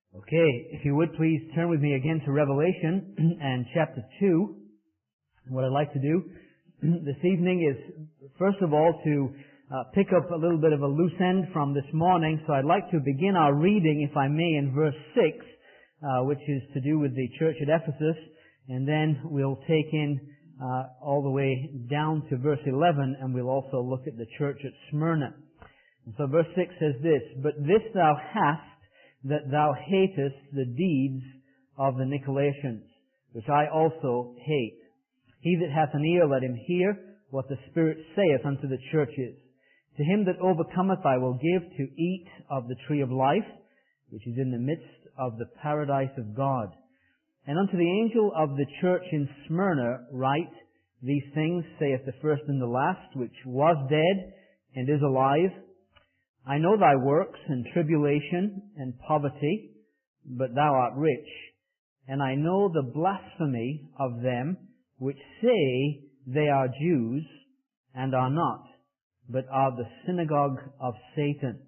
Okay, if you would please turn with me again to Revelation and chapter 2. What I'd like to do this evening is, first of all, to pick up a little bit of a loose end from this morning. So I'd like to begin our reading, if I may, in verse 6, which is to do with the church at Ephesus. And then we'll take in all the way down to verse 11, and we'll also look at the church at Smyrna. And so verse 6 says this, "But this thou hast, that thou hatest the deeds of the Nicolaitans, which I also hate. He that hath an ear, let him hear what the Spirit saith unto the churches. To him that overcometh I will give to eat of the tree of life, which is in the midst of the paradise of God. And unto the angel of the church in Smyrna write, These things saith the first and the last, which was dead and is alive. I know thy works, and tribulation, and poverty, but thou art rich. And I know the blasphemy of them which say they are Jews, and are not, but are the synagogue of Satan.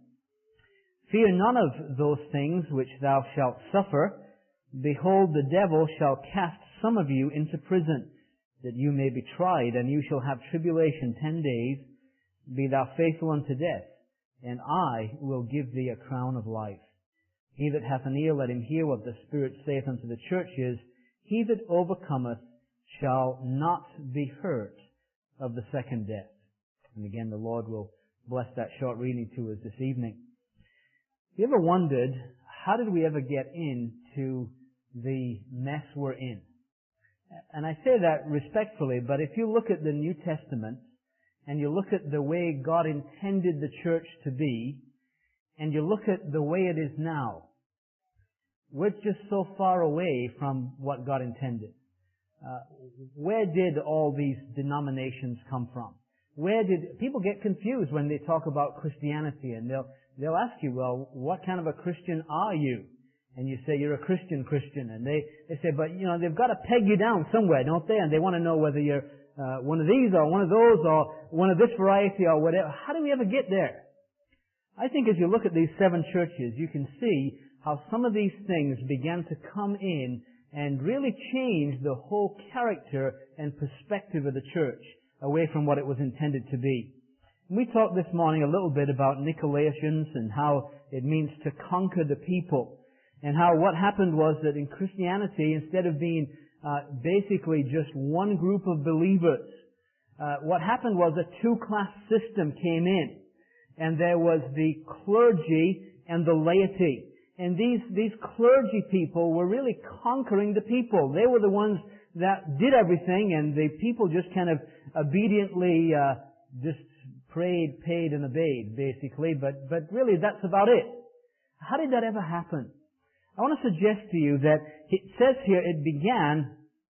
Fear none of those things which thou shalt suffer. Behold, the devil shall cast some of you into prison, that you may be tried, and you shall have tribulation 10 days. Be thou faithful unto death, and I will give thee a crown of life. He that hath an ear, let him hear what the Spirit saith unto the churches. He that overcometh shall not be hurt of the second death." And again, the Lord will bless that short reading to us this evening. Have you ever wondered, how did we ever get into the mess we're in? And I say that respectfully, but if you look at the New Testament, and you look at the way God intended the church to be, and you look at the way it is now, we're just so far away from what God intended. Where did all these denominations come from? Where did people get confused when they talk about Christianity, and they'll ask you, well, what kind of a Christian are you? And you say you're a Christian, and they say, but they've got to peg you down somewhere, don't they? And they want to know whether you're one of these or one of those or one of this variety or whatever. How do we ever get there? I think as you look at these 7 churches, you can see how some of these things began to come in and really change the whole character and perspective of the church away from what it was intended to be. And we talked this morning a little bit about Nicolaitans and how it means to conquer the people, and how what happened was that in Christianity, instead of being basically just one group of believers, what happened was a 2-class system came in, and there was the clergy and the laity. And these clergy people were really conquering the people. They were the ones that did everything, and the people just kind of obediently just prayed, paid, and obeyed, basically. But really, that's about it. How did that ever happen? I want to suggest to you that it says here it began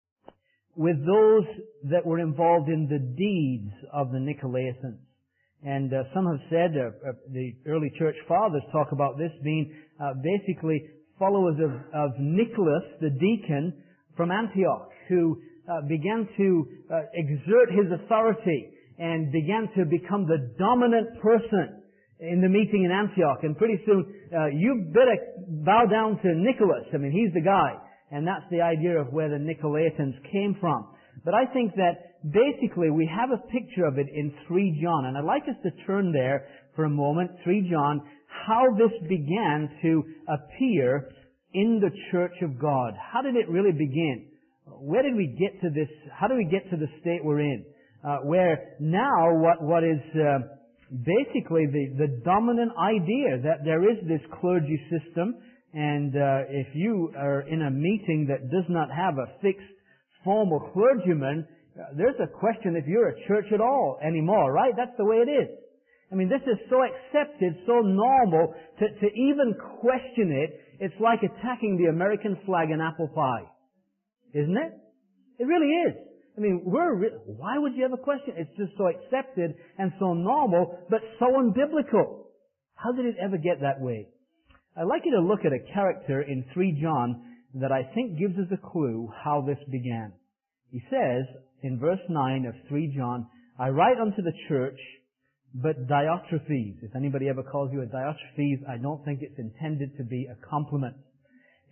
with those that were involved in the deeds of the Nicolaitans. And some have said, the early church fathers talk about this being basically followers of Nicholas, the deacon from Antioch, who began to exert his authority and began to become the dominant person in the meeting in Antioch. And pretty soon, you better bow down to Nicholas. I mean, he's the guy. And that's the idea of where the Nicolaitans came from. But I think that basically we have a picture of it in 3 John. And I'd like us to turn there for a moment, 3 John, how this began to appear in the church of God. How did it really begin? Where did we get to this? How do we get to the state we're in? Where now what is basically the dominant idea that there is this clergy system, and if you are in a meeting that does not have a fixed formal clergyman, there's a question if you're a church at all anymore, right? That's the way it is. I mean, this is so accepted, so normal, to even question it, it's like attacking the American flag in apple pie. Isn't it? It really is. I mean, why would you ever question? It's just so accepted and so normal, but so unbiblical. How did it ever get that way? I'd like you to look at a character in 3 John that I think gives us a clue how this began. He says in verse 9 of 3 John, I write unto the church, but Diotrephes. If anybody ever calls you a Diotrephes, I don't think it's intended to be a compliment.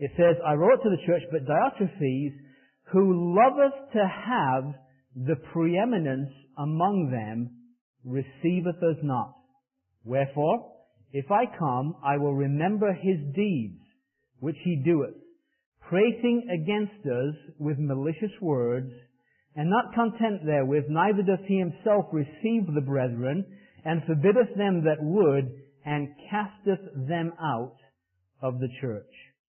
It says, I wrote to the church, but Diotrephes, who loveth to have the preeminence among them, receiveth us not. Wherefore, if I come, I will remember his deeds, which he doeth, prating against us with malicious words, and not content therewith, neither doth he himself receive the brethren, and forbiddeth them that would, and casteth them out of the church.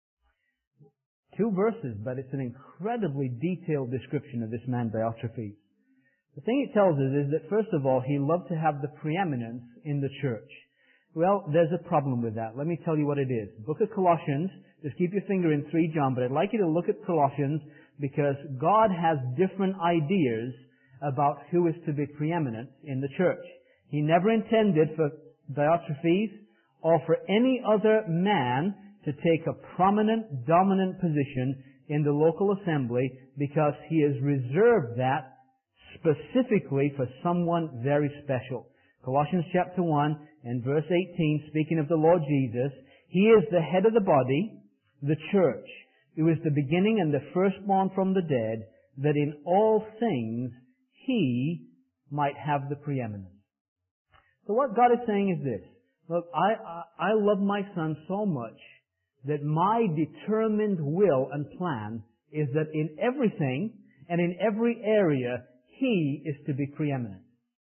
2 verses, but it's an incredibly detailed description of this man Diotrephes. The thing it tells us is that, first of all, he loved to have the preeminence in the church. Well, there's a problem with that. Let me tell you what it is. The book of Colossians, just keep your finger in 3 John, but I'd like you to look at Colossians because God has different ideas about who is to be preeminent in the church. He never intended for Diotrephes or for any other man to take a prominent, dominant position in the local assembly because he has reserved that specifically for someone very special. Colossians chapter 1 and verse 18, speaking of the Lord Jesus, He is the head of the body, the church, who is the beginning and the firstborn from the dead, that in all things He might have the preeminence. So what God is saying is this: look, I love my son so much that my determined will and plan is that in everything and in every area, he is to be preeminent.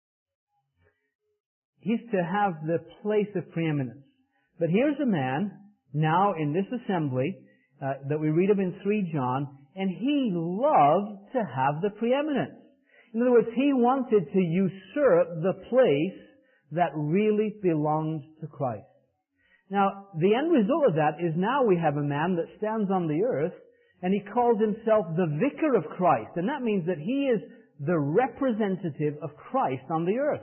He's to have the place of preeminence. But here's a man now in this assembly that we read of in 3 John, and he loved to have the preeminence. In other words, he wanted to usurp the place that really belonged to Christ. Now, the end result of that is now we have a man that stands on the earth and he calls himself the vicar of Christ. And that means that he is the representative of Christ on the earth.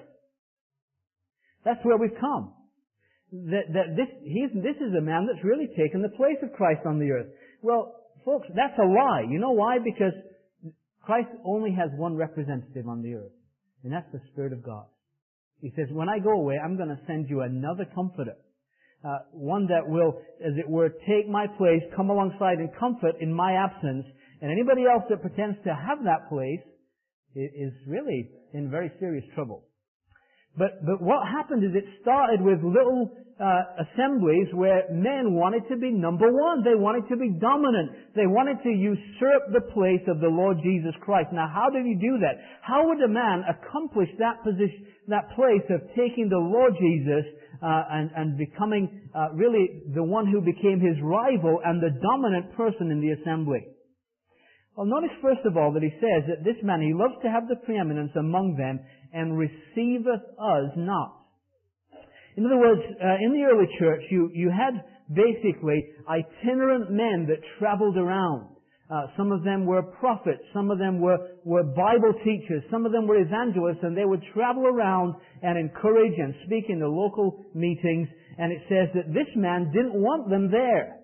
That's where we've come. This is a man that's really taken the place of Christ on the earth. Well, folks, that's a lie. You know why? Because Christ only has one representative on the earth, and that's the Spirit of God. He says, when I go away, I'm going to send you another comforter. One that will, as it were, take my place, come alongside and comfort in my absence. And anybody else that pretends to have that place is really in very serious trouble. But what happened is it started with little assemblies where men wanted to be number one. They wanted to be dominant. They wanted to usurp the place of the Lord Jesus Christ. Now, how did he do that? How would a man accomplish that position, that place of taking the Lord Jesus and becoming really the one who became his rival and the dominant person in the assembly? Well, notice first of all that he says that this man, he loves to have the preeminence among them and receiveth us not. In other words, in the early church, you had basically itinerant men that traveled around. Some of them were prophets, some of them were Bible teachers, some of them were evangelists, and they would travel around and encourage and speak in the local meetings. And it says that this man didn't want them there.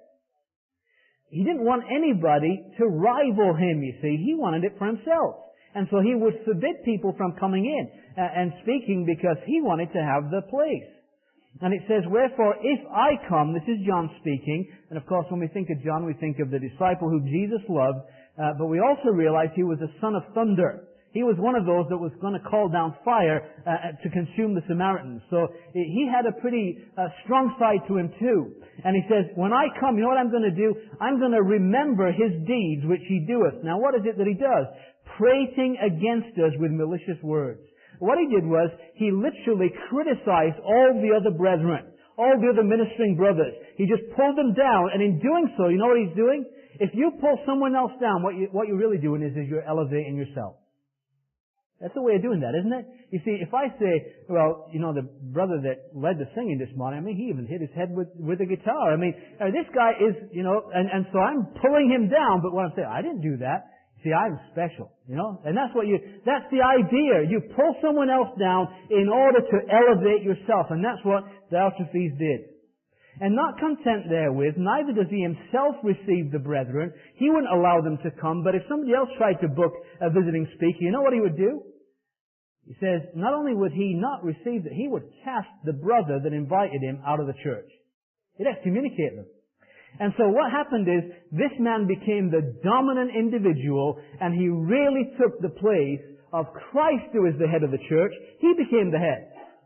He didn't want anybody to rival him, you see. He wanted it for himself. And so he would forbid people from coming in and speaking because he wanted to have the place. And it says, wherefore, if I come, this is John speaking, and of course when we think of John, we think of the disciple whom Jesus loved, but we also realize he was a son of thunder. He was one of those that was going to call down fire to consume the Samaritans. So he had a pretty strong side to him too. And he says, when I come, you know what I'm going to do? I'm going to remember his deeds which he doeth. Now what is it that he does? Prating against us with malicious words. What he did was, he literally criticized all the other brethren, all the other ministering brothers. He just pulled them down, and in doing so, you know what he's doing? If you pull someone else down, what you're really doing is you're elevating yourself. That's the way of doing that, isn't it? You see, if I say, well, you know, the brother that led the singing this morning, I mean, he even hit his head with a guitar. I mean, this guy is, you know, and so I'm pulling him down, but what I'm saying, I didn't do that. See, I'm special, you know, and that's the idea. You pull someone else down in order to elevate yourself, and that's what Diotrephes did. And not content therewith, neither does he himself receive the brethren. He wouldn't allow them to come, but if somebody else tried to book a visiting speaker, you know what he would do? He says, not only would he not receive it, he would cast the brother that invited him out of the church. He'd excommunicate them. And so what happened is, this man became the dominant individual, and he really took the place of Christ, who is the head of the church. He became the head.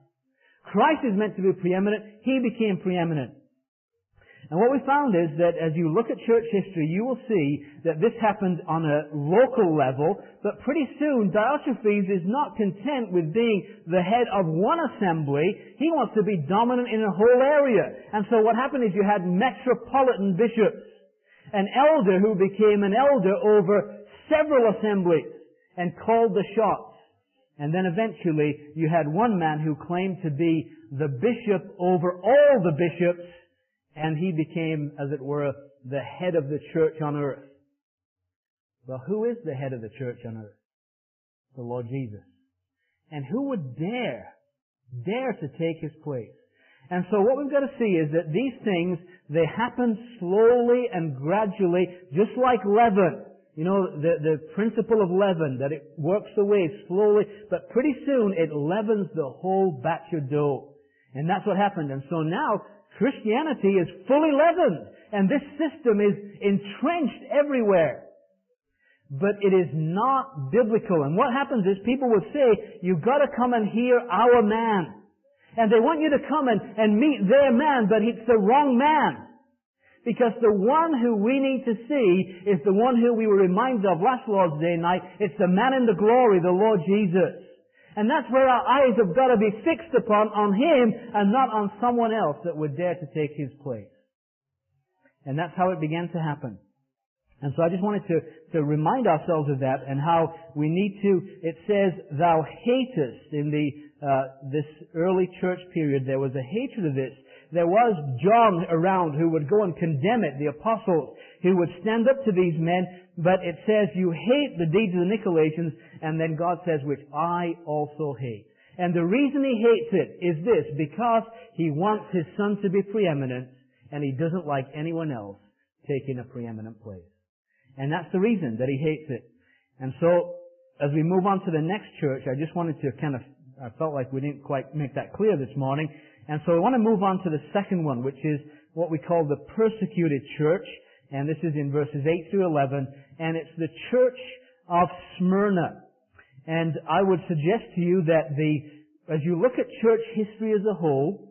Christ is meant to be preeminent. He became preeminent. And what we found is that as you look at church history, you will see that this happened on a local level, but pretty soon Diotrephes is not content with being the head of one assembly. He wants to be dominant in a whole area. And so what happened is you had metropolitan bishops, an elder who became an elder over several assemblies and called the shots. And then eventually you had one man who claimed to be the bishop over all the bishops, and he became, as it were, the head of the church on earth. Well, who is the head of the church on earth? The Lord Jesus. And who would dare to take His place? And so what we've got to see is that these things, they happen slowly and gradually, just like leaven. You know, the principle of leaven, that it works away slowly, but pretty soon it leavens the whole batch of dough. And that's what happened. And so now, Christianity is fully leavened, and this system is entrenched everywhere. But it is not biblical. And what happens is people would say, you've got to come and hear our man. And they want you to come and meet their man, but it's the wrong man. Because the one who we need to see is the one who we were reminded of last Lord's Day night. It's the man in the glory, the Lord Jesus. And that's where our eyes have got to be fixed upon, on Him, and not on someone else that would dare to take His place. And that's how it began to happen. And so I just wanted to remind ourselves of that, and how we need to, it says, thou hatest, in this early church period, there was a hatred of this. There was John around who would go and condemn it, the apostles, who would stand up to these men, but it says, you hate the deeds of the Nicolaitans, and then God says, which I also hate. And the reason He hates it is this, because He wants His Son to be preeminent, and He doesn't like anyone else taking a preeminent place. And that's the reason that He hates it. And so, as we move on to the next church, I just wanted to I felt like we didn't quite make that clear this morning. And so I want to move on to the second one, which is what we call the persecuted church. And this is in verses 8 through 11. And it's the church of Smyrna. And I would suggest to you that as you look at church history as a whole,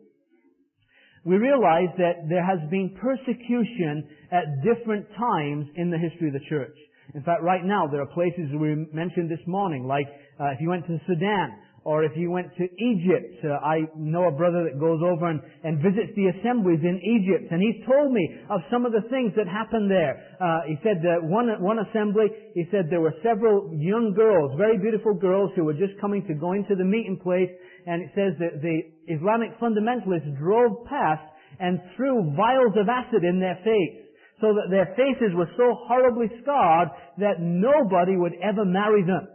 we realize that there has been persecution at different times in the history of the church. In fact, right now, there are places we mentioned this morning, like if you went to Sudan, or if you went to Egypt. I know a brother that goes over and visits the assemblies in Egypt, and he's told me of some of the things that happened there. He said that one assembly, he said there were several young girls, very beautiful girls, who were just coming to go into the meeting place, and it says that the Islamic fundamentalists drove past and threw vials of acid in their face, so that their faces were so horribly scarred that nobody would ever marry them.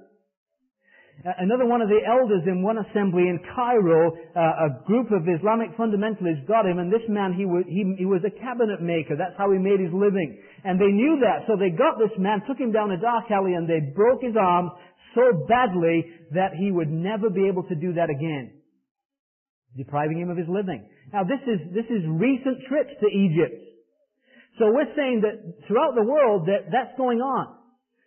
Another one of the elders in one assembly in Cairo, a group of Islamic fundamentalists got him, and this man, he was a cabinet maker. That's how he made his living. And they knew that, so they got this man, took him down a dark alley, and they broke his arms so badly that he would never be able to do that again, depriving him of his living. Now this is recent trips to Egypt. So we're saying that throughout the world that's going on.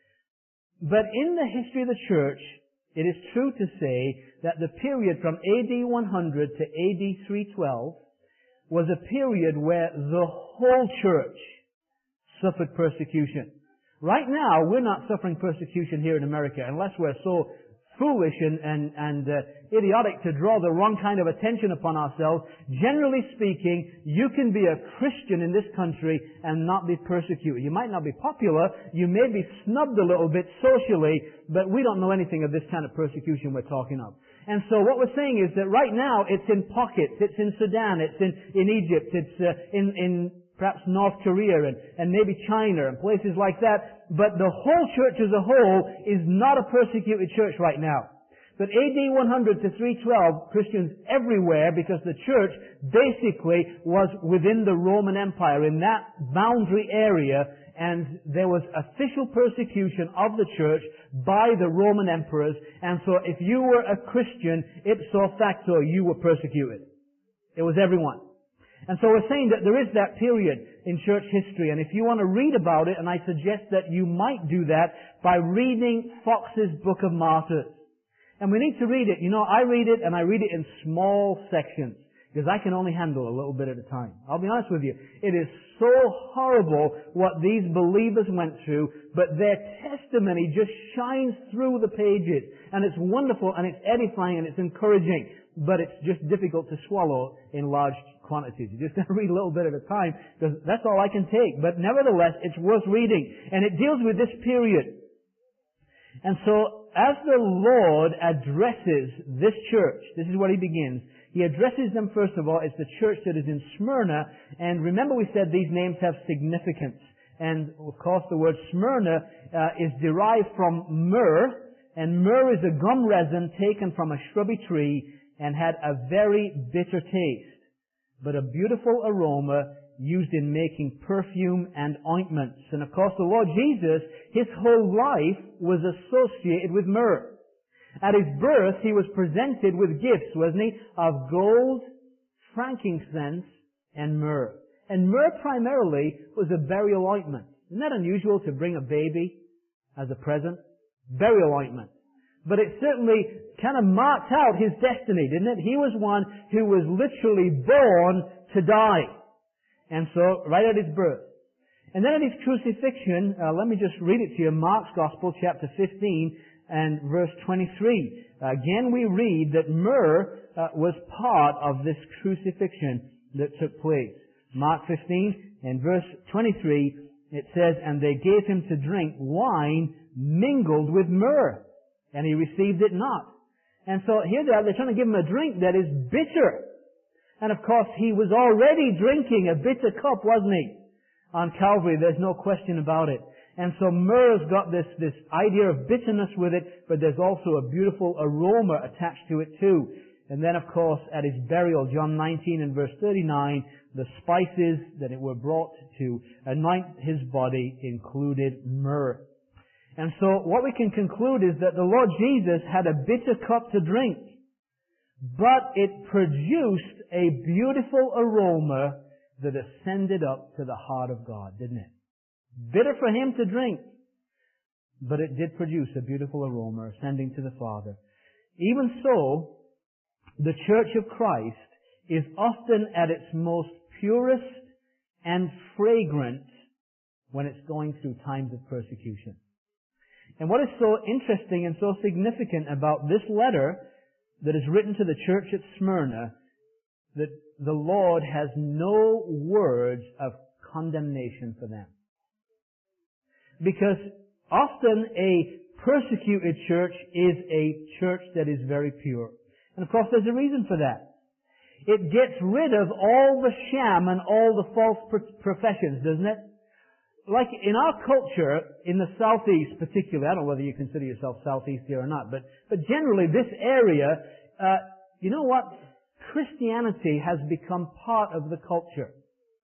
But in the history of the church, it is true to say that the period from AD 100 to AD 312 was a period where the whole church suffered persecution. Right now, we're not suffering persecution here in America unless we're so foolish and idiotic to draw the wrong kind of attention upon ourselves. Generally speaking, you can be a Christian in this country and not be persecuted. You might not be popular, you may be snubbed a little bit socially, but we don't know anything of this kind of persecution we're talking of. And so what we're saying is that right now it's in pockets. It's in Sudan, it's in Egypt, it's in perhaps North Korea and maybe China and places like that. But the whole church as a whole is not a persecuted church right now. But AD 100 to 312, Christians everywhere, because the church basically was within the Roman Empire, in that boundary area, and there was official persecution of the church by the Roman emperors. And so if you were a Christian, ipso facto, you were persecuted. It was everyone. And so we're saying that there is that period in church history, and if you want to read about it, and I suggest that you might do that by reading Fox's Book of Martyrs. And we need to read it. You know, I read it, and I read it in small sections, because I can only handle a little bit at a time. I'll be honest with you. It is so horrible what these believers went through, but their testimony just shines through the pages. And it's wonderful, and it's edifying, and it's encouraging. But it's just difficult to swallow in large quantities. You just have to read a little bit at a time, because that's all I can take. But nevertheless, it's worth reading. And it deals with this period. And so, as the Lord addresses this church, this is what He begins. He addresses them first of all. It's the church that is in Smyrna. And remember we said these names have significance. And of course the word Smyrna is derived from myrrh. And myrrh is a gum resin taken from a shrubby tree and had a very bitter taste, but a beautiful aroma used in making perfume and ointments. And of course the Lord Jesus, His whole life was associated with myrrh. At His birth, He was presented with gifts, wasn't He? Of gold, frankincense, and myrrh. And myrrh primarily was a burial ointment. Isn't that unusual to bring a baby as a present? Burial ointment. But it certainly kind of marked out His destiny, didn't it? He was one who was literally born to die. And so, right at His birth. And then at His crucifixion, let me just read it to you, Mark's Gospel, chapter 15 and verse 23. Again we read that myrrh was part of this crucifixion that took place. Mark 15 and verse 23, it says, "And they gave Him to drink wine mingled with myrrh, and He received it not." And so here they are, they're trying to give Him a drink that is bitter. And of course, He was already drinking a bitter cup, wasn't He? On Calvary, there's no question about it. And so myrrh's got this idea of bitterness with it, but there's also a beautiful aroma attached to it too. And then of course, at His burial, John 19 and verse 39, the spices that were brought to anoint His body included myrrh. And so what we can conclude is that the Lord Jesus had a bitter cup to drink, but it produced a beautiful aroma that ascended up to the heart of God, didn't it? Bitter for Him to drink, but it did produce a beautiful aroma ascending to the Father. Even so, the Church of Christ is often at its most purest and fragrant when it's going through times of persecution. And what is so interesting and so significant about this letter that is written to the church at Smyrna, that the Lord has no words of condemnation for them. Because often a persecuted church is a church that is very pure. And of course there's a reason for that. It gets rid of all the sham and all the false professions, doesn't it? Like in our culture, in the Southeast particularly, I don't know whether you consider yourself Southeast here or not, but generally this area, you know what? Christianity has become part of the culture.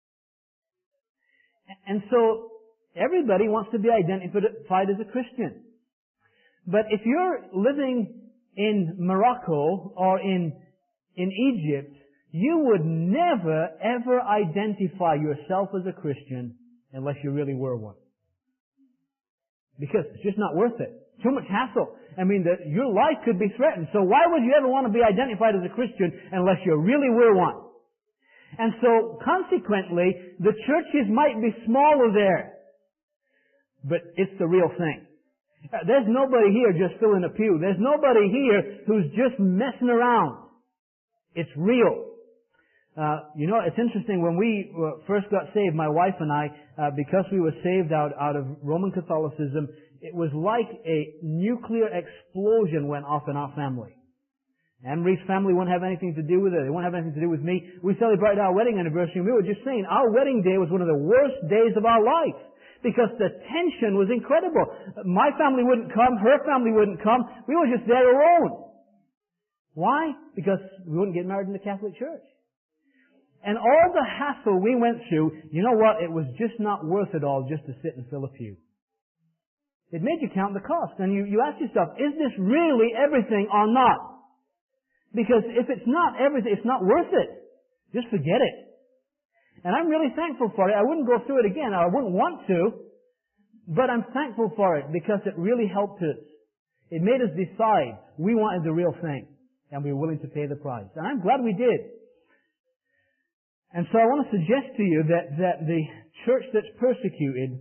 And so everybody wants to be identified as a Christian. But if you're living in Morocco or in Egypt, you would never ever identify yourself as a Christian unless you really were one. Because it's just not worth it. Too much hassle. I mean, your life could be threatened. So why would you ever want to be identified as a Christian unless you really were one? And so, consequently, the churches might be smaller there. But it's the real thing. There's nobody here just filling a pew. There's nobody here who's just messing around. It's real. You know, it's interesting, when we first got saved, my wife and I, because we were saved out of Roman Catholicism, it was like a nuclear explosion went off in our family. Anne-Marie's family wouldn't have anything to do with it. They wouldn't have anything to do with me. We celebrated our wedding anniversary, and we were just saying our wedding day was one of the worst days of our life, because the tension was incredible. My family wouldn't come, her family wouldn't come. We were just there alone. Why? Because we wouldn't get married in the Catholic Church. And all the hassle we went through, you know what? It was just not worth it all just to sit and fill a pew. It made you count the cost. And you ask yourself, is this really everything or not? Because if it's not everything, it's not worth it. Just forget it. And I'm really thankful for it. I wouldn't go through it again. I wouldn't want to. But I'm thankful for it because it really helped us. It made us decide we wanted the real thing. And we were willing to pay the price. And I'm glad we did. And so I want to suggest to you that the church that's persecuted,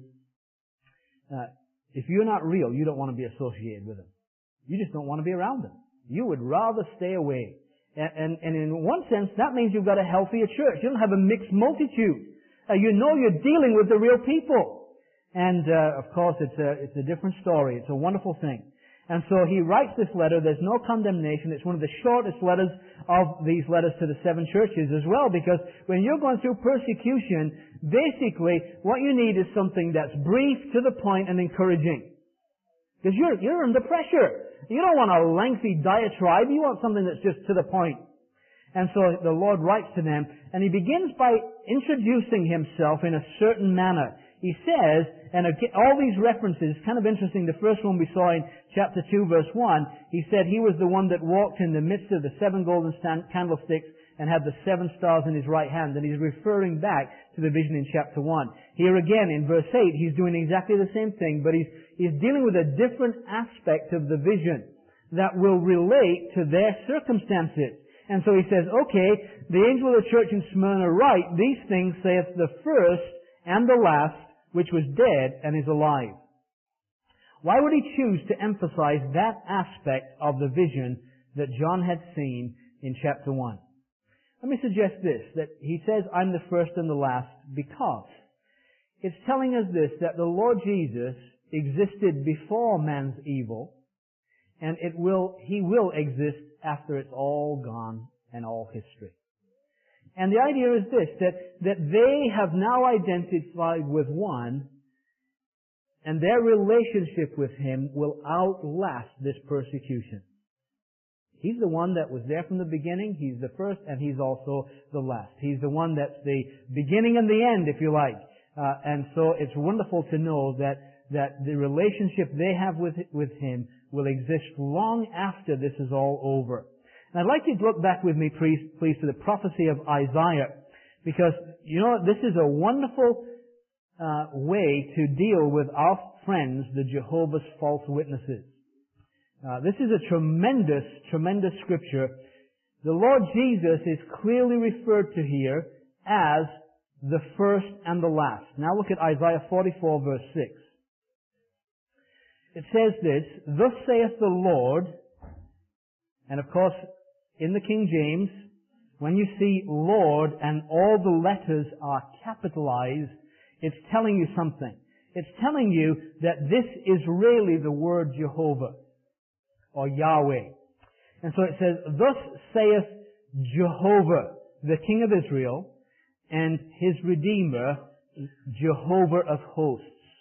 if you're not real, you don't want to be associated with them. You just don't want to be around them. You would rather stay away. And in one sense, that means you've got a healthier church. You don't have a mixed multitude. You know you're dealing with the real people. And, of course, it's a different story. It's a wonderful thing. And so he writes this letter. There's no condemnation. It's one of the shortest letters of these letters to the 7 churches as well, because when you're going through persecution, basically what you need is something that's brief, to the point, and encouraging. Because you're under pressure. You don't want a lengthy diatribe. You want something that's just to the point. And so the Lord writes to them, and he begins by introducing himself in a certain manner. He says, and again, all these references, kind of interesting, the first one we saw in chapter 2 verse 1, he said he was the one that walked in the midst of the 7 golden candlesticks and had the 7 stars in his right hand. And he's referring back to the vision in chapter 1. Here again, in verse 8, he's doing exactly the same thing, but he's dealing with a different aspect of the vision that will relate to their circumstances. And so he says, okay, the angel of the church in Smyrna write, these things saith the first and the last, which was dead and is alive. Why would he choose to emphasize that aspect of the vision that John had seen in chapter 1? Let me suggest this, that he says, I'm the first and the last, because it's telling us this, that the Lord Jesus existed before man's evil, and he will exist after it's all gone and all history. And the idea is this, that they have now identified with one, and their relationship with him will outlast this persecution. He's the one that was there from the beginning, he's the first, and he's also the last. He's the one that's the beginning and the end, if you like. And so it's wonderful to know that the relationship they have with him will exist long after this is all over. And I'd like you to look back with me, please, to the prophecy of Isaiah, because, you know, this is a wonderful way to deal with our friends, the Jehovah's false witnesses. This is a tremendous, tremendous scripture. The Lord Jesus is clearly referred to here as the first and the last. Now look at Isaiah 44 verse 6. It says this, thus saith the Lord, and of course, in the King James, when you see Lord and all the letters are capitalized, it's telling you something. It's telling you that this is really the word Jehovah, or Yahweh. And so it says, thus saith Jehovah, the King of Israel, and his Redeemer, Jehovah of hosts.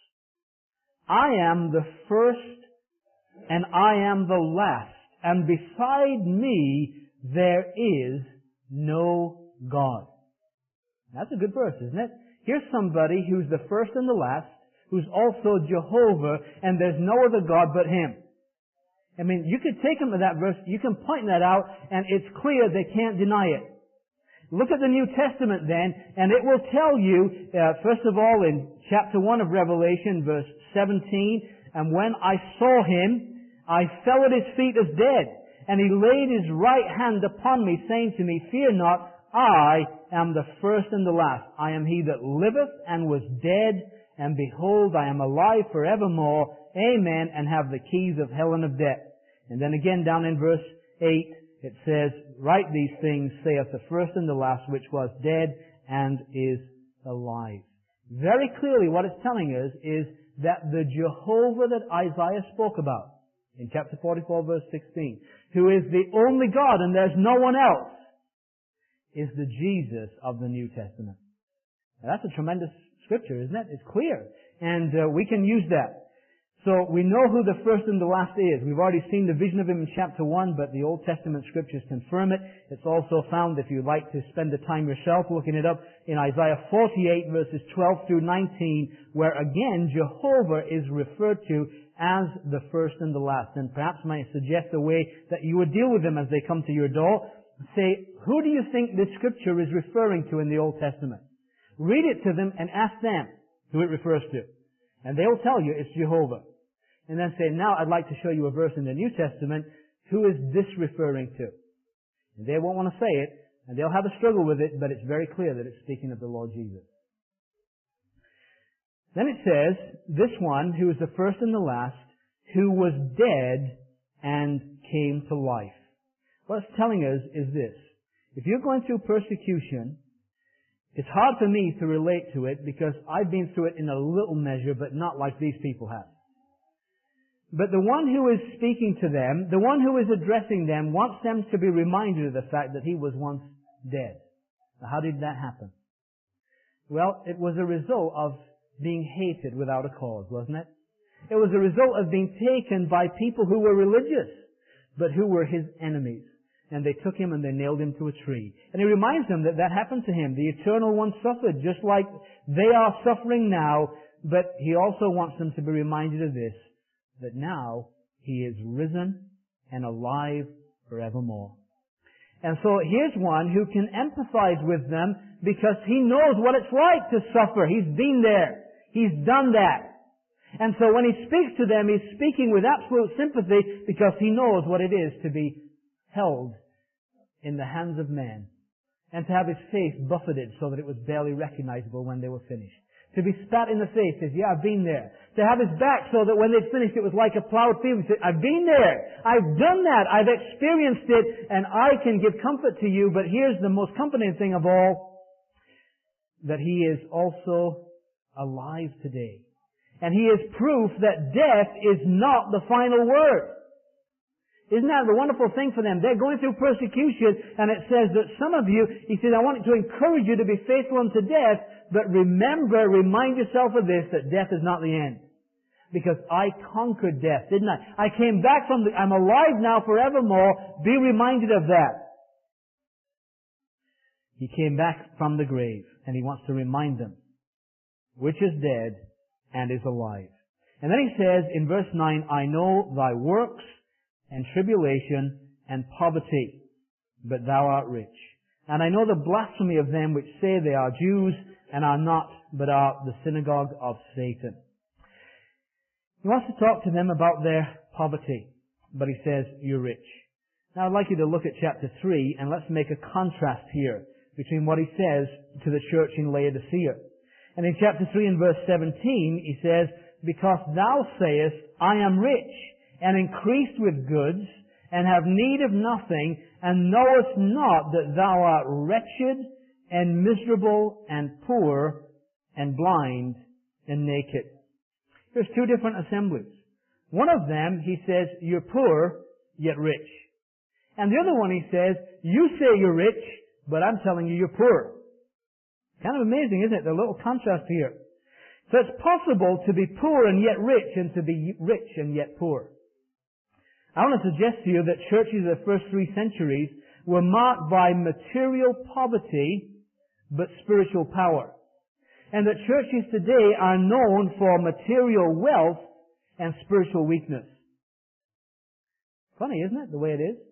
I am the first, and I am the last, and beside me there is no God. That's a good verse, isn't it? Here's somebody who's the first and the last, who's also Jehovah, and there's no other God but him. I mean, you could take them to that verse, you can point that out, and it's clear they can't deny it. Look at the New Testament then, and it will tell you, first of all, in chapter 1 of Revelation, verse 17, and when I saw him, I fell at his feet as dead, and he laid his right hand upon me, saying to me, fear not, I am the first and the last. I am he that liveth and was dead, and behold, I am alive forevermore. Amen, and have the keys of hell and of death. And then again down in verse 8, it says, write these things, saith the first and the last, which was dead and is alive. Very clearly what it's telling us is that the Jehovah that Isaiah spoke about in chapter 44 verse 16, who is the only God and there's no one else, is the Jesus of the New Testament. Now, that's a tremendous scripture, isn't it? It's clear. And we can use that. So we know who the first and the last is. We've already seen the vision of him in chapter 1, but the Old Testament scriptures confirm it. It's also found, if you'd like to spend the time yourself looking it up, in Isaiah 48 verses 12 through 19, where again Jehovah is referred to as the first and the last. And perhaps I might suggest a way that you would deal with them as they come to your door. Say, who do you think this scripture is referring to in the Old Testament? Read it to them and ask them who it refers to. And they'll tell you it's Jehovah. And then say, now I'd like to show you a verse in the New Testament. Who is this referring to? And they won't want to say it, and they'll have a struggle with it, but it's very clear that it's speaking of the Lord Jesus. Then it says, this one, who is the first and the last, who was dead and came to life. What it's telling us is this. If you're going through persecution, it's hard for me to relate to it because I've been through it in a little measure, but not like these people have. But the one who is speaking to them, the one who is addressing them, wants them to be reminded of the fact that he was once dead. Now, how did that happen? Well, it was a result of being hated without a cause, wasn't it? It was a result of being taken by people who were religious, but who were his enemies. And they took him and they nailed him to a tree. And he reminds them that that happened to him. The Eternal One suffered just like they are suffering now, but he also wants them to be reminded of this, that now he is risen and alive forevermore. And so here's one who can empathize with them because he knows what it's like to suffer. He's been there. He's done that. And so when he speaks to them, he's speaking with absolute sympathy because he knows what it is to be held in the hands of men and to have his face buffeted so that it was barely recognizable when they were finished. To be spat in the face says, yeah, I've been there. To have his back so that when they'd finished it was like a plowed field. He said, I've been there. I've done that. I've experienced it and I can give comfort to you. But here's the most comforting thing of all, that he is also alive today. And he is proof that death is not the final word. Isn't that the wonderful thing for them? They're going through persecution, and it says that some of you, he says, I want to encourage you to be faithful unto death, but remember, remind yourself of this, that death is not the end. Because I conquered death, didn't I? I came back from I'm alive now forevermore. Be reminded of that. He came back from the grave, and he wants to remind them, which is dead and is alive. And then he says in verse 9, I know thy works, and tribulation, and poverty, but thou art rich. And I know the blasphemy of them which say they are Jews, and are not, but are the synagogue of Satan. He wants to talk to them about their poverty, but he says, you're rich. Now I'd like you to look at chapter 3, and let's make a contrast here between what he says to the church in Laodicea. And in chapter 3 and verse 17, he says, because thou sayest, I am rich, and increased with goods, and have need of nothing, and knowest not that thou art wretched, and miserable, and poor, and blind, and naked. There's two different assemblies. One of them, he says, you're poor, yet rich. And the other one, he says, you say you're rich, but I'm telling you you're poor. Kind of amazing, isn't it? The little contrast here. So it's possible to be poor and yet rich, and to be rich and yet poor. I want to suggest to you that churches of the first 3 centuries were marked by material poverty, but spiritual power. And that churches today are known for material wealth and spiritual weakness. Funny, isn't it, the way it is?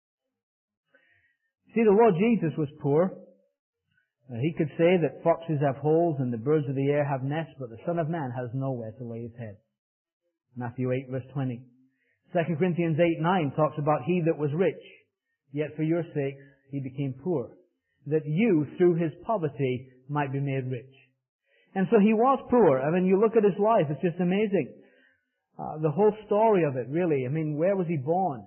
See, the Lord Jesus was poor. He could say that foxes have holes and the birds of the air have nests, but the Son of Man has nowhere to lay his head. Matthew 8, verse 20. 2 Corinthians 8:9 talks about he that was rich, yet for your sakes he became poor, that you, through his poverty, might be made rich. And so he was poor. I mean, you look at his life, it's just amazing. The whole story of it, really. I mean, where was he born?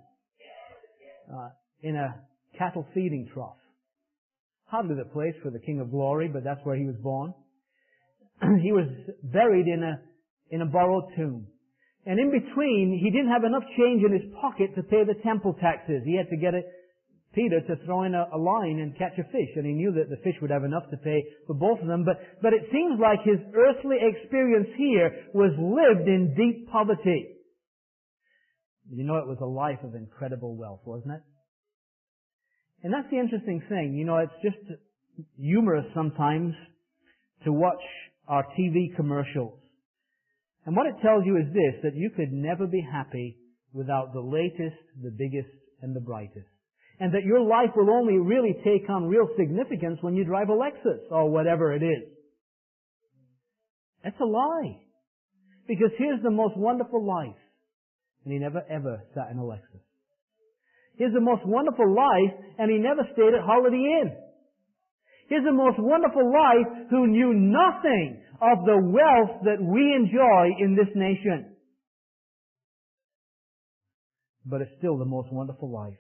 In a cattle feeding trough. Hardly the place for the King of Glory, but that's where he was born. He was buried in a borrowed tomb. And in between, he didn't have enough change in his pocket to pay the temple taxes. He had to get Peter to throw in a line and catch a fish. And he knew that the fish would have enough to pay for both of them. But it seems like his earthly experience here was lived in deep poverty. You know, it was a life of incredible wealth, wasn't it? And that's the interesting thing. You know, it's just humorous sometimes to watch our TV commercials. And what it tells you is this, that you could never be happy without the latest, the biggest, and the brightest. And that your life will only really take on real significance when you drive a Lexus or whatever it is. That's a lie. Because here's the most wonderful life. And he never ever sat in a Lexus. Here's the most wonderful life, and he never stayed at Holiday Inn. Here's the most wonderful life who knew nothing of the wealth that we enjoy in this nation. But it's still the most wonderful life.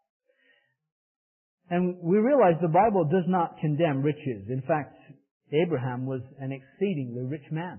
And we realize the Bible does not condemn riches. In fact, Abraham was an exceedingly rich man.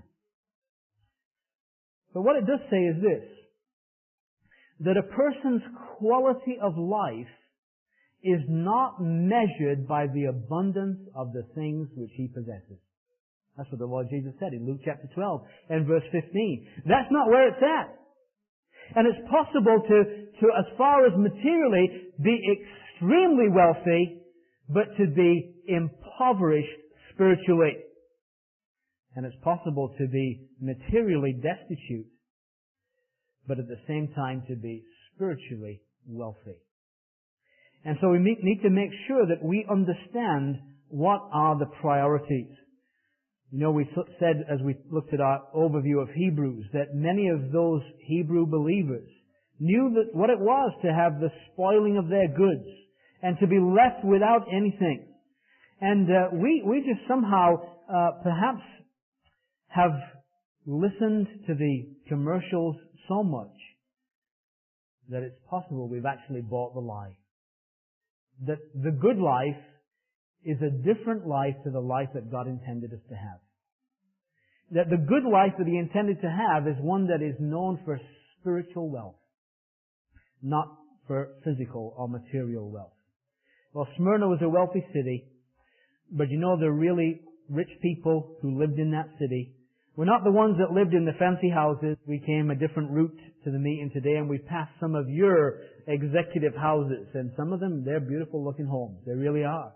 But what it does say is this, that a person's quality of life is not measured by the abundance of the things which he possesses. That's what the Lord Jesus said in Luke chapter 12 and verse 15. That's not where it's at. And it's possible to as far as materially, be extremely wealthy, but to be impoverished spiritually. And it's possible to be materially destitute, but at the same time to be spiritually wealthy. And so we need to make sure that we understand what are the priorities. You know, we said as we looked at our overview of Hebrews that many of those Hebrew believers knew that what it was to have the spoiling of their goods and to be left without anything. And we just somehow perhaps have listened to the commercials so much that it's possible we've actually bought the lie. That the good life is a different life to the life that God intended us to have. That the good life that He intended to have is one that is known for spiritual wealth, not for physical or material wealth. Well, Smyrna was a wealthy city, but you know the really rich people who lived in that city were not the ones that lived in the fancy houses. We came a different route to the meeting today, and we passed some of your executive houses, and some of them, they're beautiful looking homes. They really are.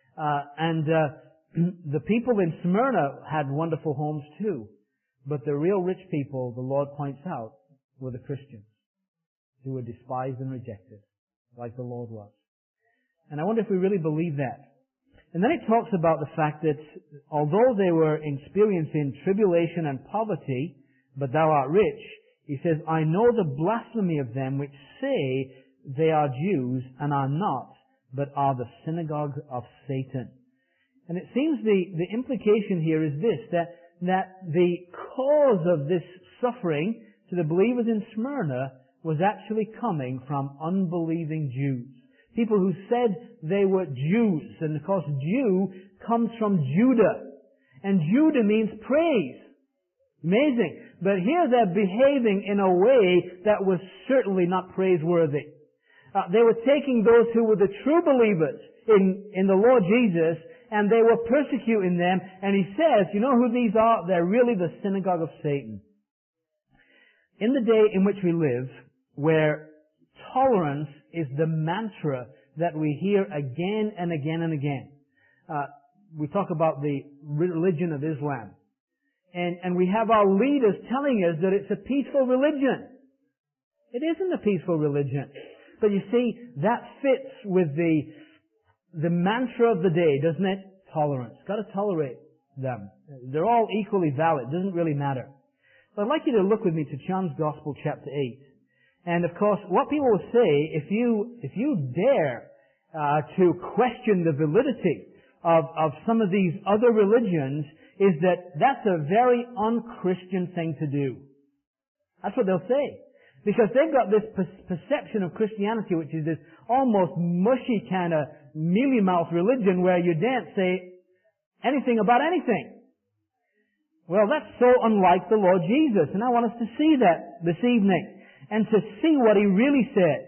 The people in Smyrna had wonderful homes too. But the real rich people, the Lord points out, were the Christians who were despised and rejected, like the Lord was. And I wonder if we really believe that. And then it talks about the fact that although they were experiencing tribulation and poverty, but thou art rich, he says, I know the blasphemy of them which say they are Jews and are not, but are the synagogue of Satan. And it seems the implication here is this, that the cause of this suffering to the believers in Smyrna was actually coming from unbelieving Jews. People who said they were Jews. And of course, Jew comes from Judah. And Judah means praise. Amazing. But here they're behaving in a way that was certainly not praiseworthy. They were taking those who were the true believers in the Lord Jesus, and they were persecuting them. And he says, you know who these are? They're really the synagogue of Satan. In the day in which we live, where tolerance is the mantra that we hear again and again and again. We talk about the religion of Islam. And we have our leaders telling us that it's a peaceful religion. It isn't a peaceful religion. But you see, that fits with the mantra of the day, doesn't it? Tolerance. Got to tolerate them. They're all equally valid. Doesn't really matter. But I'd like you to look with me to John's Gospel, chapter 8. And of course, what people will say, if you dare to question the validity of some of these other religions, is that that's a very un-Christian thing to do. That's what they'll say. Because they've got this perception of Christianity, which is this almost mushy kind of mealy-mouthed religion where you daren't say anything about anything. Well, that's so unlike the Lord Jesus. And I want us to see that this evening and to see what He really said.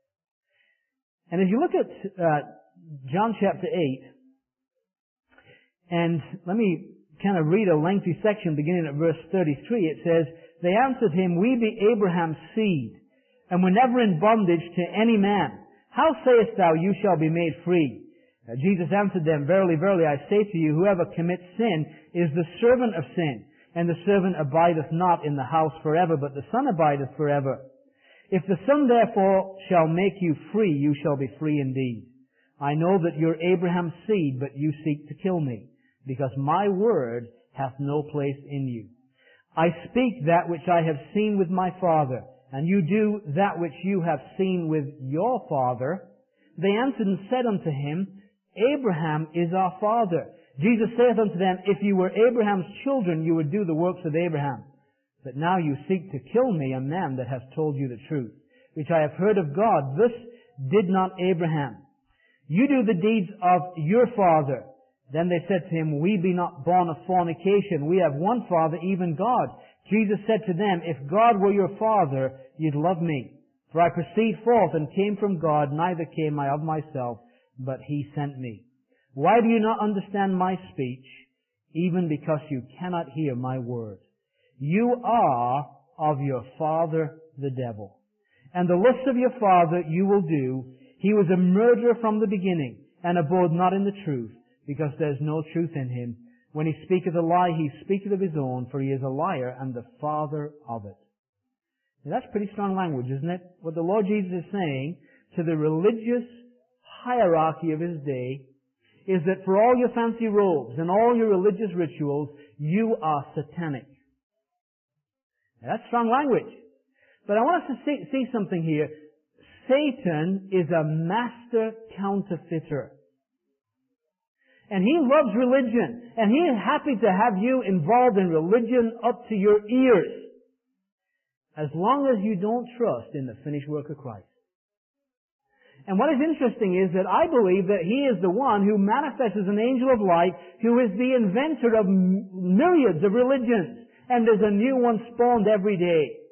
And as you look at John chapter 8, and let me kind of read a lengthy section beginning at verse 33. It says, they answered him, we be Abraham's seed, and were never in bondage to any man. How sayest thou, you shall be made free? Jesus answered them, verily, verily, I say to you, whoever commits sin is the servant of sin, and the servant abideth not in the house forever, but the Son abideth forever. If the Son therefore shall make you free, you shall be free indeed. I know that you're Abraham's seed, but you seek to kill me, because my word hath no place in you. I speak that which I have seen with my father, and you do that which you have seen with your father. They answered and said unto him, Abraham is our father. Jesus saith unto them, If you were Abraham's children, you would do the works of Abraham. But now you seek to kill me, a man that has told you the truth, which I have heard of God. This did not Abraham. You do the deeds of your father. Then they said to him, We be not born of fornication. We have one Father, even God. Jesus said to them, If God were your Father, you'd love me. For I proceed forth and came from God, neither came I of myself, but He sent me. Why do you not understand my speech? Even because you cannot hear my word. You are of your father the devil. And the lusts of your father you will do. He was a murderer from the beginning, and abode not in the truth, because there is no truth in him. When he speaketh a lie, he speaketh of his own, for he is a liar and the father of it. Now, that's pretty strong language, isn't it? What the Lord Jesus is saying to the religious hierarchy of his day is that for all your fancy robes and all your religious rituals, you are satanic. Now, that's strong language. But I want us to see something here. Satan is a master counterfeiter. And he loves religion. And he is happy to have you involved in religion up to your ears. As long as you don't trust in the finished work of Christ. And what is interesting is that I believe that he is the one who manifests as an angel of light, who is the inventor of myriads of religions. And there's a new one spawned every day.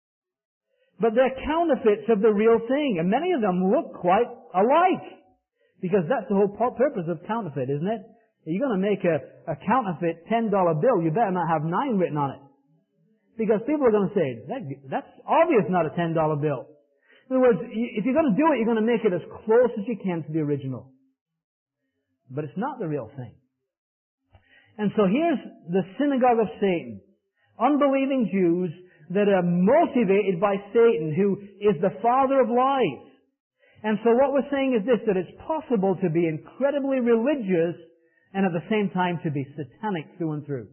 But they're counterfeits of the real thing. And many of them look quite alike. Because that's the whole purpose of counterfeit, isn't it? If you're going to make a counterfeit $10 bill, you better not have 9 written on it. Because people are going to say, that's obvious not a $10 bill. In other words, if you're going to do it, you're going to make it as close as you can to the original. But it's not the real thing. And so here's the synagogue of Satan. Unbelieving Jews that are motivated by Satan, who is the father of lies. And so what we're saying is this, that it's possible to be incredibly religious and at the same time to be satanic through and through.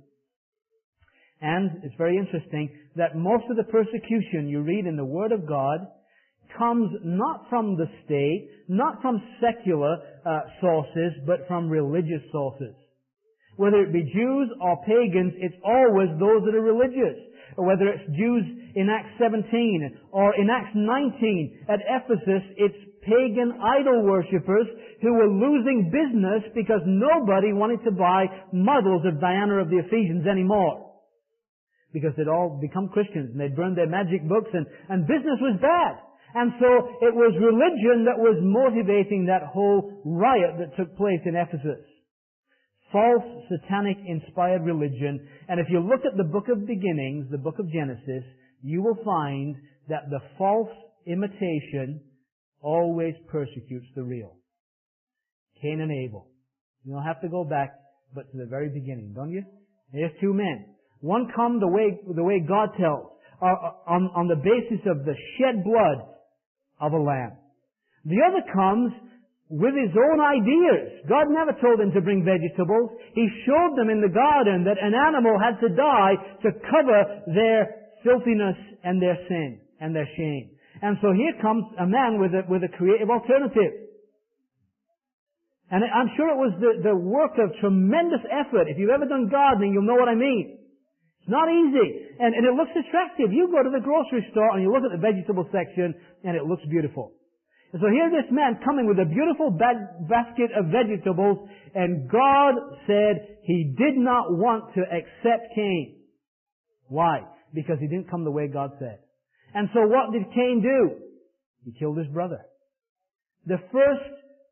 And it's very interesting that most of the persecution you read in the Word of God comes not from the state, not from secular sources, but from religious sources. Whether it be Jews or pagans, it's always those that are religious. Or whether it's Jews in Acts 17 or in Acts 19 at Ephesus, it's pagan idol worshippers who were losing business because nobody wanted to buy models of Diana of the Ephesians anymore. Because they'd all become Christians and they'd burned their magic books and business was bad. And so it was religion that was motivating that whole riot that took place in Ephesus. False, satanic, inspired religion. And if you look at the book of beginnings, the book of Genesis, you will find that the false imitation always persecutes the real. Cain and Abel. You don't have to go back, but to the very beginning, don't you? There's 2 men. One come the way God tells, on the basis of the shed blood of a lamb. The other comes with his own ideas. God never told him to bring vegetables. He showed them in the garden that an animal had to die to cover their filthiness and their sin and their shame. And so here comes a man with a creative alternative. And I'm sure it was the work of tremendous effort. If you've ever done gardening, you'll know what I mean. It's not easy. And it looks attractive. You go to the grocery store and you look at the vegetable section and it looks beautiful. And so here's this man coming with a beautiful basket of vegetables, and God said He did not want to accept Cain. Why? Because he didn't come the way God said. And so what did Cain do? He killed his brother. The first,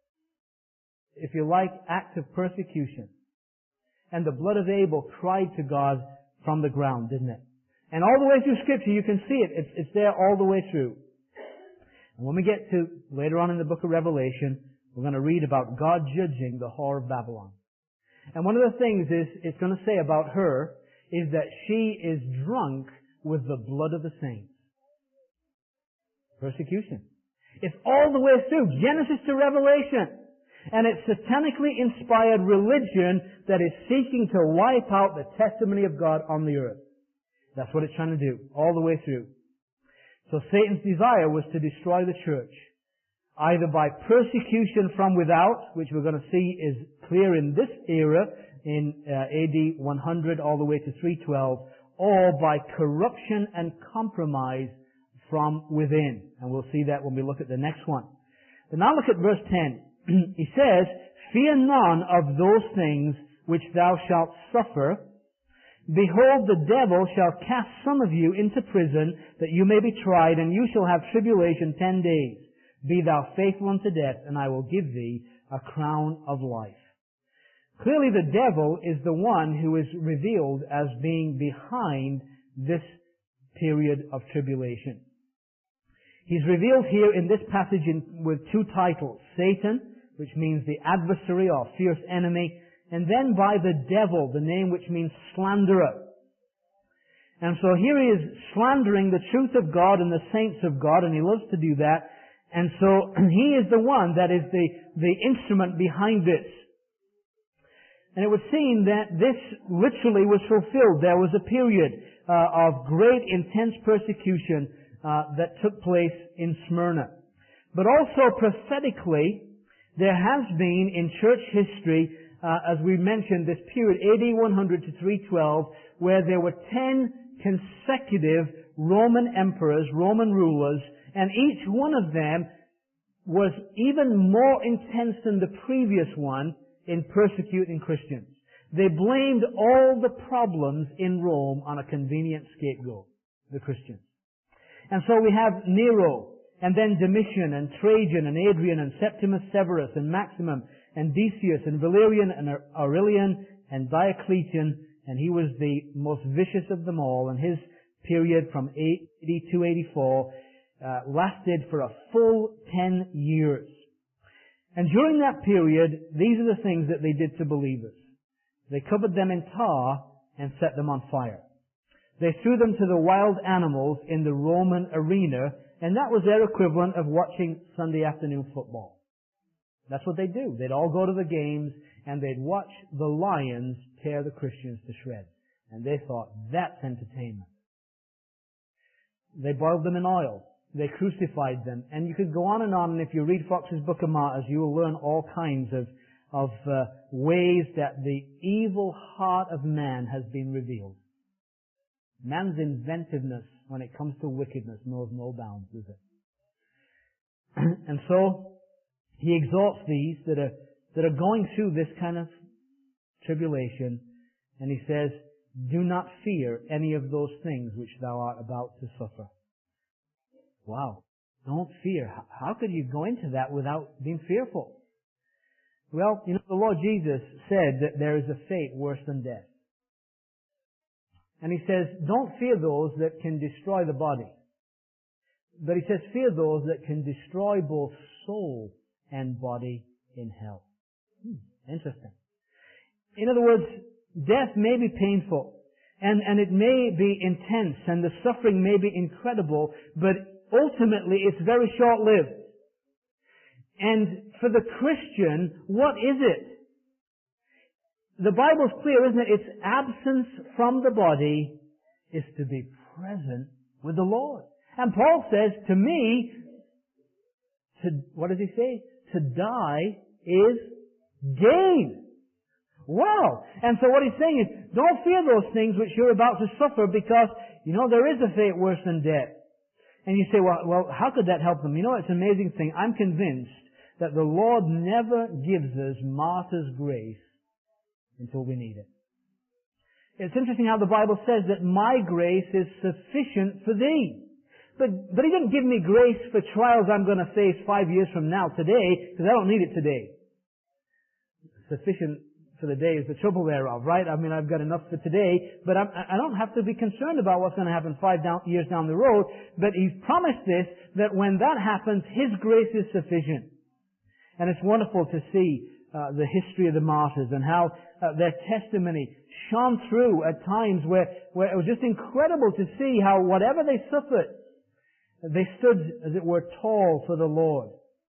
if you like, act of persecution. And the blood of Abel cried to God from the ground, didn't it? And all the way through Scripture you can see it. It's there all the way through. And when we get to later on in the book of Revelation, we're going to read about God judging the whore of Babylon. And one of the things it's going to say about her is that she is drunk with the blood of the saints. Persecution. It's all the way through, Genesis to Revelation. And it's satanically inspired religion that is seeking to wipe out the testimony of God on the earth. That's what it's trying to do, all the way through. So Satan's desire was to destroy the church, either by persecution from without, which we're going to see is clear in this era, in AD 100 all the way to 312, or by corruption and compromise from within. And we'll see that when we look at the next one. But now look at verse 10. He says, "Fear none of those things which thou shalt suffer. Behold, the devil shall cast some of you into prison, that you may be tried, and you shall have tribulation 10 days. Be thou faithful unto death, and I will give thee a crown of life." Clearly the devil is the one who is revealed as being behind this period of tribulation. He's revealed here in this passage with two titles: Satan, which means the adversary or fierce enemy, and then by the devil, the name which means slanderer. And so here he is slandering the truth of God and the saints of God, and he loves to do that. And so he is the one that is the instrument behind this. And it would seem that this literally was fulfilled. There was a period of great intense persecution that took place in Smyrna. But also prophetically, there has been in church history, as we mentioned, this period, AD 100 to 312, where there were 10 consecutive Roman emperors, Roman rulers, and each one of them was even more intense than the previous one in persecuting Christians. They blamed all the problems in Rome on a convenient scapegoat, the Christians. And so we have Nero, and then Domitian, and Trajan, and Adrian, and Septimus Severus, and Maximum, and Decius, and Valerian, and Aurelian, and Diocletian, and he was the most vicious of them all, and his period from AD 284 lasted for a full 10 years. And during that period, these are the things that they did to believers. They covered them in tar and set them on fire. They threw them to the wild animals in the Roman arena, and that was their equivalent of watching Sunday afternoon football. That's what they'd do. They'd all go to the games, and they'd watch the lions tear the Christians to shreds. And they thought, that's entertainment. They boiled them in oil. They crucified them. And you could go on, and if you read Fox's Book of Martyrs, you will learn all kinds of ways that the evil heart of man has been revealed. Man's inventiveness when it comes to wickedness knows no bounds, does it? And so, he exhorts these that are going through this kind of tribulation, and he says, "Do not fear any of those things which thou art about to suffer." Wow. Don't fear. How could you go into that without being fearful? Well, the Lord Jesus said that there is a fate worse than death. And he says, don't fear those that can destroy the body. But he says, fear those that can destroy both soul and body in hell. Interesting. In other words, death may be painful, and it may be intense, and the suffering may be incredible, but ultimately it's very short-lived. And for the Christian, what is it? The Bible's clear, isn't it? Its absence from the body is to be present with the Lord. And Paul says, to me, what does he say? To die is gain. Wow! And so what he's saying is, don't fear those things which you're about to suffer, because, there is a fate worse than death. And you say, well, how could that help them? It's an amazing thing. I'm convinced that the Lord never gives us martyr's grace until we need it. It's interesting how the Bible says that my grace is sufficient for thee. But He didn't give me grace for trials I'm going to face 5 years from now today, because I don't need it today. Sufficient for the day is the trouble thereof, right? I've got enough for today, but I don't have to be concerned about what's going to happen 5 years down the road. But He's promised this, that when that happens, His grace is sufficient. And it's wonderful to see the history of the martyrs and how their testimony shone through at times where it was just incredible to see how whatever they suffered, they stood, as it were, tall for the Lord.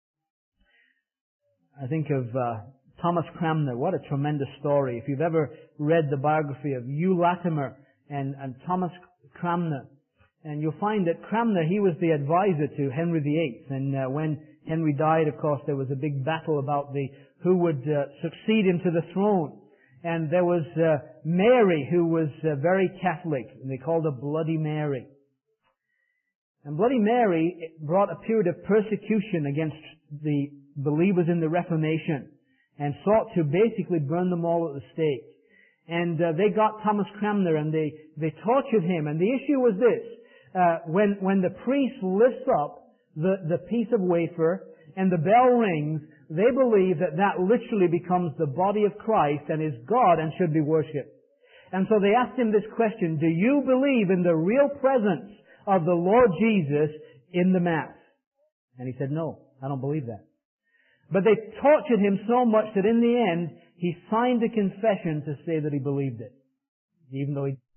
I think of Thomas Cranmer. What a tremendous story. If you've ever read the biography of Hugh Latimer and Thomas Cranmer. And you'll find that Cranmer, he was the advisor to Henry VIII. And when Henry died, of course, there was a big battle about who would succeed him to the throne. And there was Mary, who was very Catholic, and they called her Bloody Mary. And Bloody Mary brought a period of persecution against the believers in the Reformation and sought to basically burn them all at the stake. And they got Thomas Cranmer and they tortured him. And the issue was this. When the priest lifts up the piece of wafer and the bell rings, they believe that literally becomes the body of Christ and is God and should be worshipped. And so they asked him this question, do you believe in the real presence of the Lord Jesus in the Mass? And he said, no, I don't believe that. But they tortured him so much that in the end, he signed a confession to say that he believed it, even though he